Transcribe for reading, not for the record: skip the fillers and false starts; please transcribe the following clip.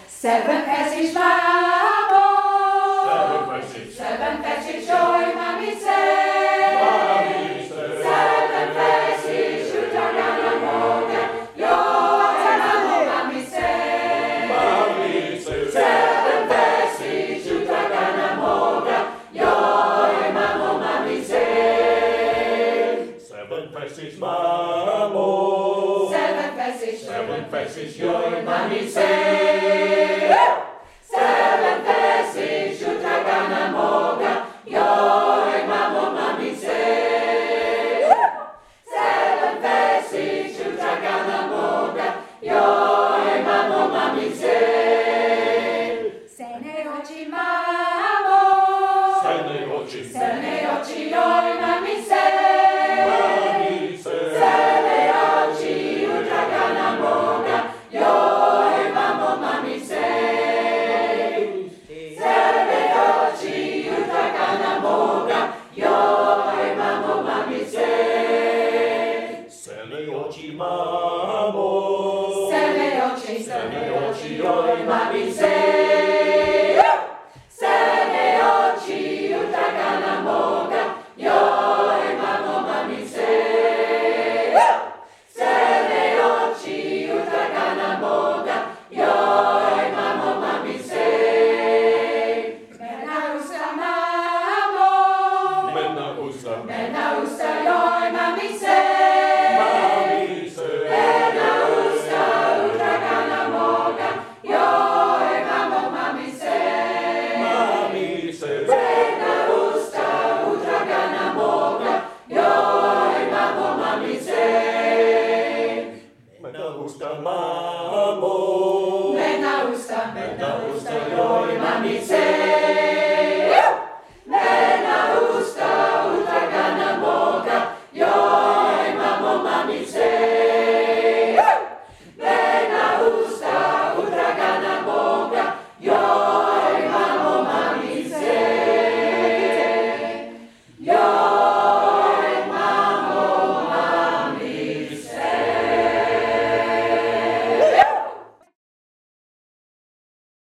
Seven faces, mamo. Seven faces, joy, mommy say. Seven faces, jutra gana moga. Joy, mamo, mommy say. Seven faces, jutra gana moga. Joy, mamo, mommy say. Seven faces, mamo. Seven faces, joy, mommy say. Seven faces, jutra gana moga. Joy, mamo, mommy say. Seven faces, jutra gana moga. Joy, mamo, mommy say. Sene oči, mamo. Sene oči. Sene oči, joy, mommy say. Mamo. Sene oči, joj, mami say. Sene oči, jutra gana moga. Joj, mamo, mami say. Sene oči, jutra gana moga. Joj, mamo, mami say. Mena usta, mamo. Mena usta, joj, mami say. Mamo. Mena usta,